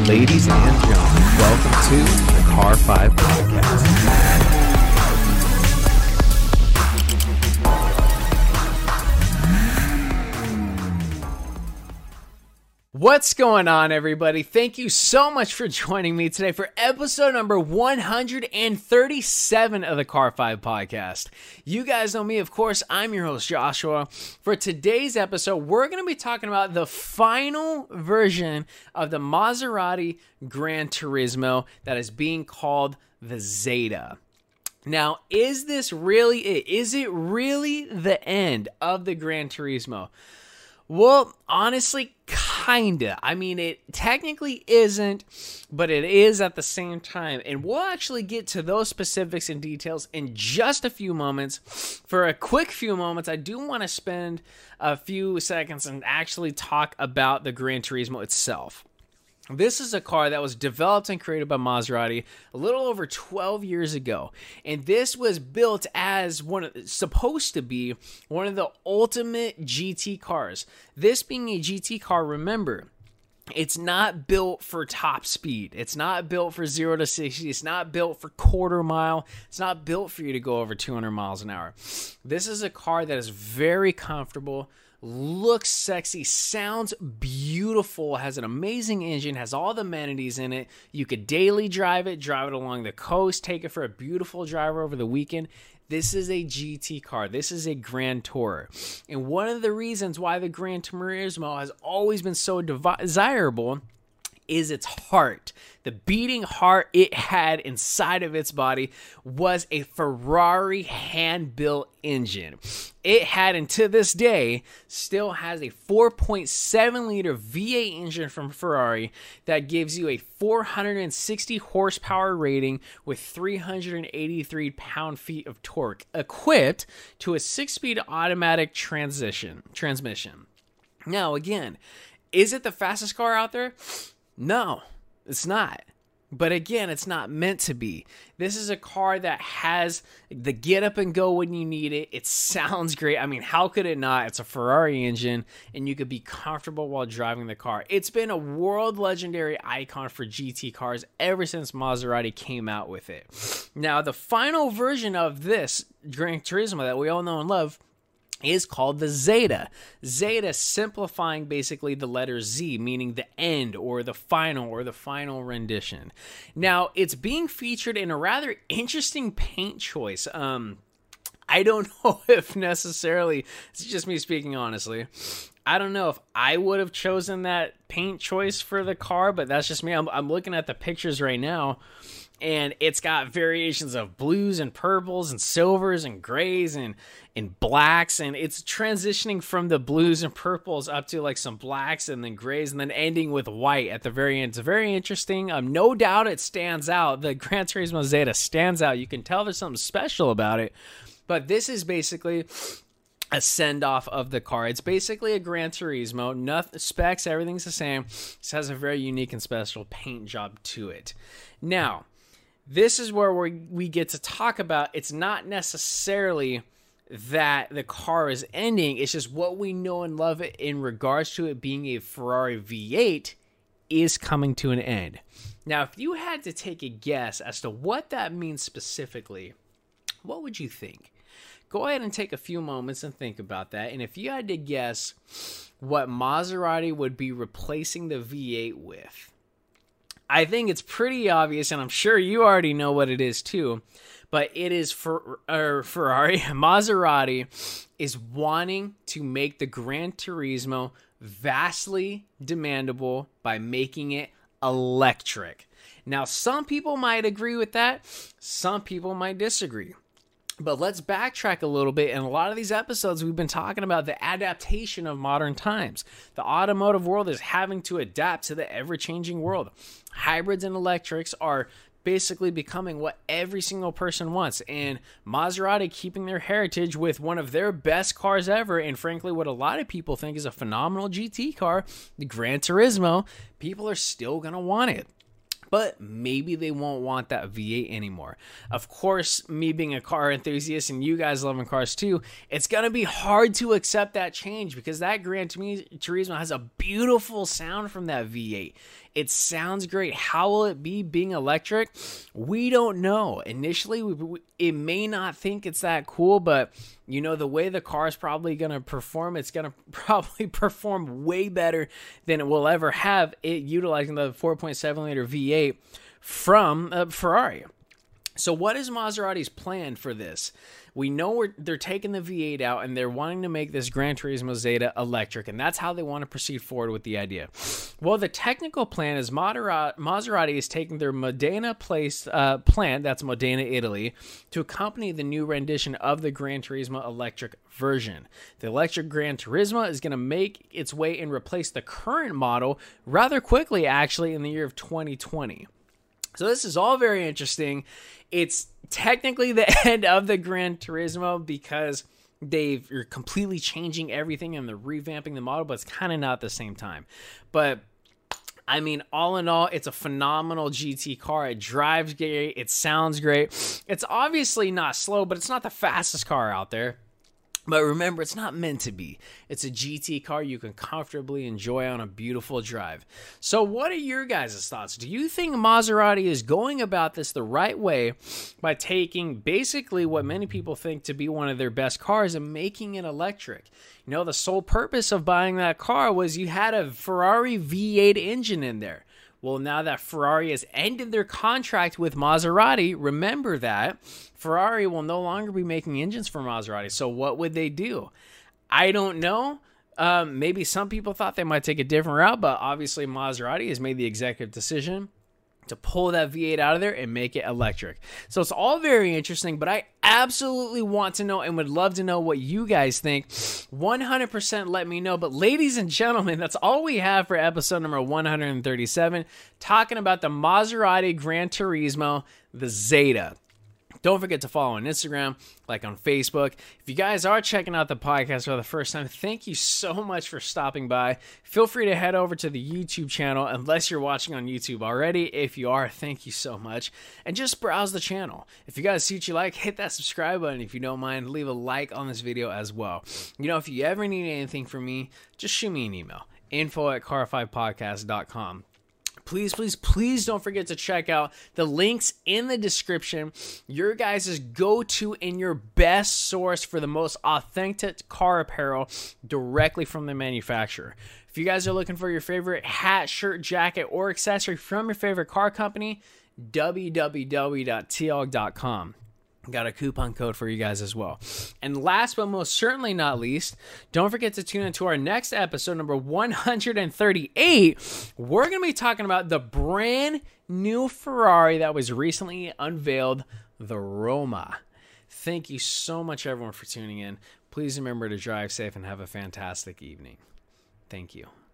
Ladies and gentlemen, welcome to the Car 5 Podcast. What's going on, everybody? Thank you so much for joining me today for episode number 137 of the Car 5 Podcast. You guys know me, of course. I'm your host, Joshua. For today's episode, we're going to be talking about the final version of the Maserati Gran Turismo that is being called the Zeta. Now, is this really it? Is it really the end of the Gran Turismo? Well, honestly, kinda. I mean, it technically isn't, but it is at the same time. And we'll actually get to those specifics and details in just a few moments. For a quick few moments, I do want to spend a few seconds and actually talk about the Gran Turismo itself. This is a car that was developed and created by Maserati a little over 12 years ago. And this was built as supposed to be one of the ultimate GT cars. This being a GT car, remember, it's not built for top speed. It's not built for 0 to 60. It's not built for quarter mile. It's not built for you to go over 200 miles an hour. This is a car that is very comfortable, looks sexy, sounds beautiful, has an amazing engine, has all the amenities in it. You could daily drive it along the coast, take it for a beautiful drive over the weekend. This is a GT car. This is a Grand Tourer. And one of the reasons why the Gran Turismo has always been so desirable is its heart. The beating heart it had inside of its body was a Ferrari hand-built engine. It had, and to this day, still has a 4.7-liter V8 engine from Ferrari that gives you a 460 horsepower rating with 383 pound-feet of torque, equipped to a 6-speed automatic transmission. Now, again, is it the fastest car out there? No, it's not. But again, it's not meant to be. This is a car that has the get up and go when you need it. It sounds great. I mean, how could it not? It's a Ferrari engine, and you could be comfortable while driving the car. It's been a world legendary icon for GT cars ever since Maserati came out with it. Now, the final version of this Gran Turismo that we all know and love is called the Zeta. Zeta simplifying basically the letter Z, meaning the end or the final rendition. Now, it's being featured in a rather interesting paint choice. I don't know if necessarily, it's just me speaking honestly, I don't know if I would have chosen that paint choice for the car, but that's just me. I'm looking at the pictures right now, and it's got variations of blues and purples and silvers and grays and blacks, and it's transitioning from the blues and purples up to like some blacks and then grays and then ending with white at the very end. It's very interesting. No doubt it stands out. The Gran Turismo Zeta stands out. You can tell there's something special about it, but this is basically a send-off of the car. It's basically a Gran Turismo. Nothing, specs, everything's the same. It has a very unique and special paint job to it. Now, this is where we get to talk about, it's not necessarily that the car is ending, it's just what we know and love it in regards to it being a Ferrari V8 is coming to an end. Now, if you had to take a guess as to what that means specifically, what would you think? Go ahead and take a few moments and think about that. And if you had to guess what Maserati would be replacing the V8 with, I think it's pretty obvious, and I'm sure you already know what it is too, but it is Ferrari. Maserati is wanting to make the Gran Turismo vastly demandable by making it electric. Now, some people might agree with that. Some people might disagree. But let's backtrack a little bit. In a lot of these episodes, we've been talking about the adaptation of modern times. The automotive world is having to adapt to the ever-changing world. Hybrids and electrics are basically becoming what every single person wants. And Maserati keeping their heritage with one of their best cars ever, and frankly, what a lot of people think is a phenomenal GT car, the Gran Turismo, people are still going to want it. But maybe they won't want that V8 anymore. Of course, me being a car enthusiast and you guys loving cars too, it's going to be hard to accept that change because that Gran Turismo has a beautiful sound from that V8. It sounds great. How will it be being electric? We don't know. Initially, it may not think it's that cool, but you know, the way the car is probably going to perform, it's going to probably perform way better than it will ever have it utilizing the 4.7 liter V8 from Ferrari. So what is Maserati's plan for this? We know they're taking the V8 out and they're wanting to make this Gran Turismo Zeta electric, and that's how they want to proceed forward with the idea. Well, the technical plan is Maserati is taking their Modena plant, that's Modena, Italy, to accompany the new rendition of the Gran Turismo electric version. The electric Gran Turismo is going to make its way and replace the current model rather quickly, actually, in the year of 2020. So this is all very interesting. It's technically the end of the Gran Turismo because they're completely changing everything and they're revamping the model, but it's kind of not at the same time. But I mean, all in all, it's a phenomenal GT car. It drives great. It sounds great. It's obviously not slow, but it's not the fastest car out there. But remember, it's not meant to be. It's a GT car you can comfortably enjoy on a beautiful drive. So what are your guys' thoughts? Do you think Maserati is going about this the right way by taking basically what many people think to be one of their best cars and making it electric? You know, the sole purpose of buying that car was you had a Ferrari V8 engine in there. Well, now that Ferrari has ended their contract with Maserati, remember that Ferrari will no longer be making engines for Maserati. So what would they do? I don't know. Maybe some people thought they might take a different route, but obviously Maserati has made the executive decision to pull that V8 out of there and make it electric. So it's all very interesting, but I absolutely want to know and would love to know what you guys think. 100% let me know. But ladies and gentlemen, that's all we have for episode number 137, talking about the Maserati Gran Turismo, the Zeta. Don't forget to follow on Instagram, like on Facebook. If you guys are checking out the podcast for the first time, thank you so much for stopping by. Feel free to head over to the YouTube channel, unless you're watching on YouTube already. If you are, thank you so much. And just browse the channel. If you guys see what you like, hit that subscribe button. If you don't mind, leave a like on this video as well. You know, if you ever need anything from me, just shoot me an email. info@car5podcast.com. Please, please, please don't forget to check out the links in the description. Your guys' go-to and your best source for the most authentic car apparel directly from the manufacturer. If you guys are looking for your favorite hat, shirt, jacket, or accessory from your favorite car company, www.tog.com. Got a coupon code for you guys as well. And last but most certainly not least, don't forget to tune into our next episode, number 138. We're going to be talking about the brand new Ferrari that was recently unveiled, the Roma. Thank you so much, everyone, for tuning in. Please remember to drive safe and have a fantastic evening. Thank you.